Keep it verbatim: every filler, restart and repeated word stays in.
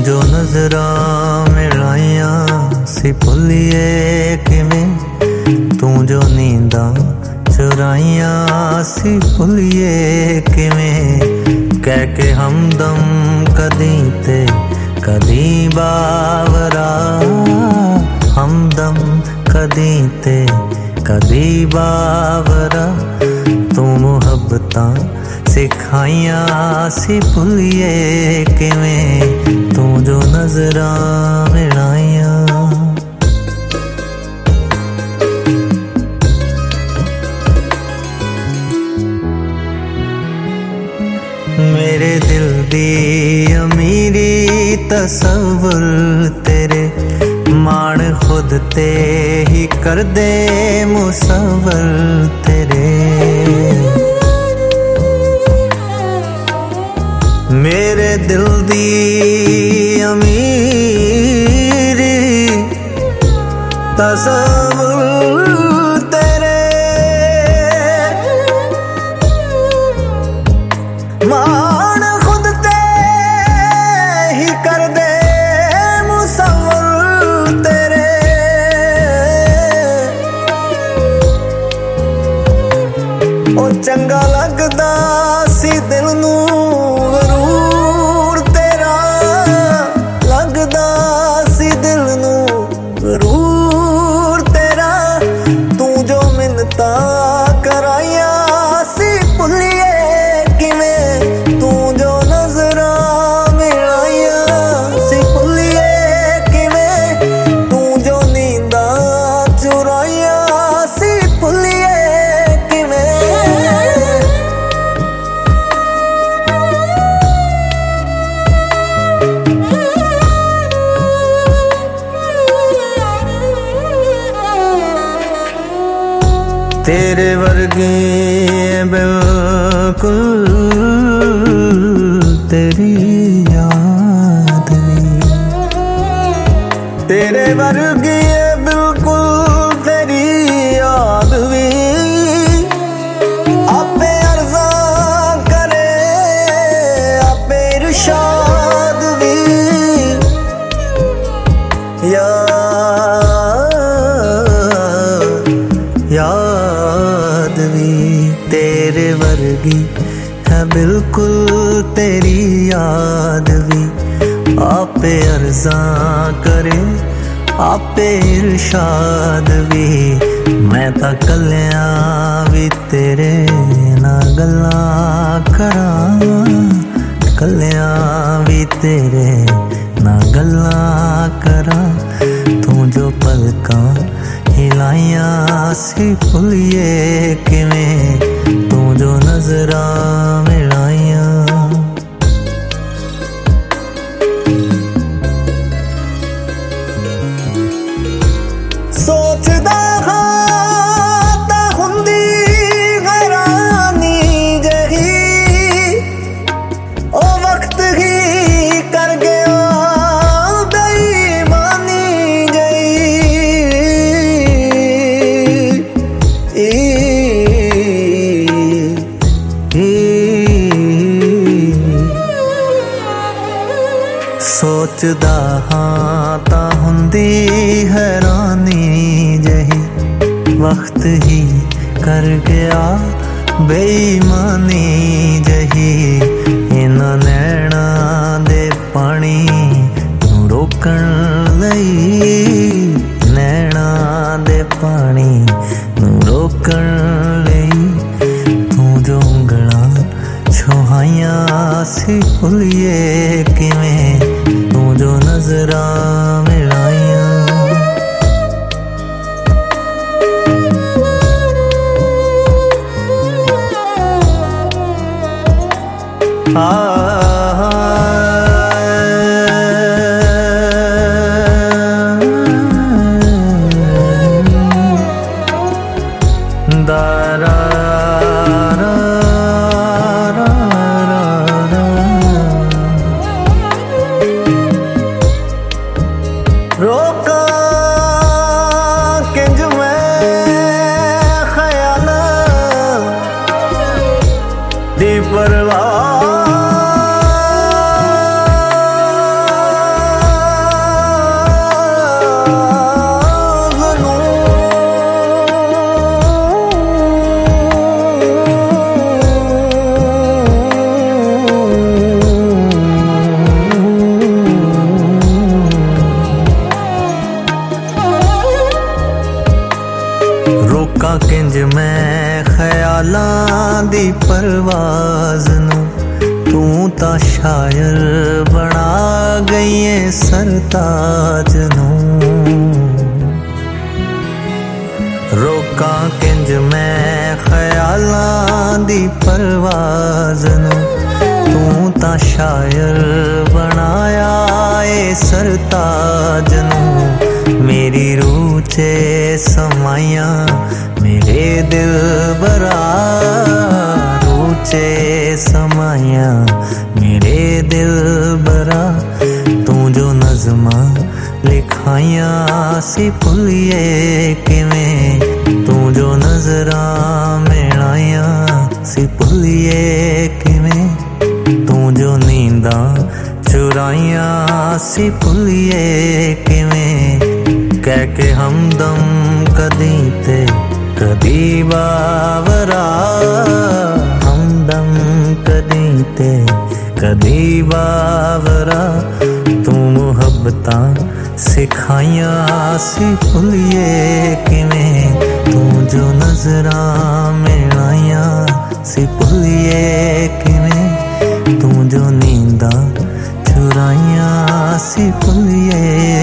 जो नजरां मिलाइया सी भुलिए किवें, तू जो नींदां चुराइया सी भुलिए किवें। कह के हमदम कदी ते कदी बावरा, हमदम कदी ते कदी बावरा। तू मुहब्बतां सिखाइया सी भुलिए किवें, तू जो नजरां मिलाइया। मेरे दिल दी अमीरी तसव्वुर तेरे, मान खुद ते ही कर दे मुसव्वर तेरे। मेरे दिल दी अमीरी तसव्वुर तेरे, मान खुद ते ही कर दे मुसव्वर तेरे। ओ चंगा लगदा सी दिल नू गरूर तेरा, लगदा सी दिल नू गरूर तेरा। तू जो मिन्नतां कराइया सी भुलिए किवें, तू जो नजरां मिलाइया सी भुलिए किवें। तू जो नींदां चुराइया सी भुलिए किवें। तेरे वर्गी बिल्कुल तेरी याद भी, तेरे वर्गी बिल्कुल तेरी याद भी। आपे अर्ज़ा करे आपे इरशाद भी, याद याद भी। तेरे वर्गी है बिल्कुल तेरी याद भी, आपे अर्ज़ा करे आपे इरशाद भी। मैं तां कल्लियां भी तेरे नाल गल्लां करां, कल्लियां भी तेरे नाल गल्लां करां। तू जो पलकां हिलाइया सी भुलिए किवें, तू जो नजरां मिलाइया। सोचदा हां तां हुंदी हैरानी जही, ओ वक्त ही कर गया बेईमानी जही। सोचदा हां तां हुंदी हैरानी जही, वक्त ही कर गया बेईमानी जही। इन्हां नैणां दे पानी नूं रोकण लई, नैणां दे पानी नूं रोकण लई। तू जो ਉਂਗਲਾਂ ਛੁਹਾਈਆਂ सी भुलिए किवें, तू जो नजरां मिलाइया। दारा रोका किंज मैं ख्याल दी परवाह किंज मैं ख्यालां दी परवाज़ नूं, तू तां शायर बना गई है सरताज नूं। रोकां किंज मैं ख्यालां दी परवाज़ नूं, तू तां शायर बनाया ए सरताज नूं। मेरी रूह च समाइया मेरे दिल बरा, रूह च समाइया मेरे दिल बरा। तू जो नज़मा लिखाइया सी भुलिए किवें, तू जो नज़रां मिलाइया सी भुलिए किवें, तू जो नींदां चुराइया सी भुलिए किवें। कह के हमदम कदी ते कदी बावरा, हमदम कदी ते कदी बावरा। तू मुहब्बतां सिखाइया सी भुलिए किवें, तू जो नज़रां मिलाइया सी भुलिए किवें, तू जो नींदां चुराइया सी भुलिए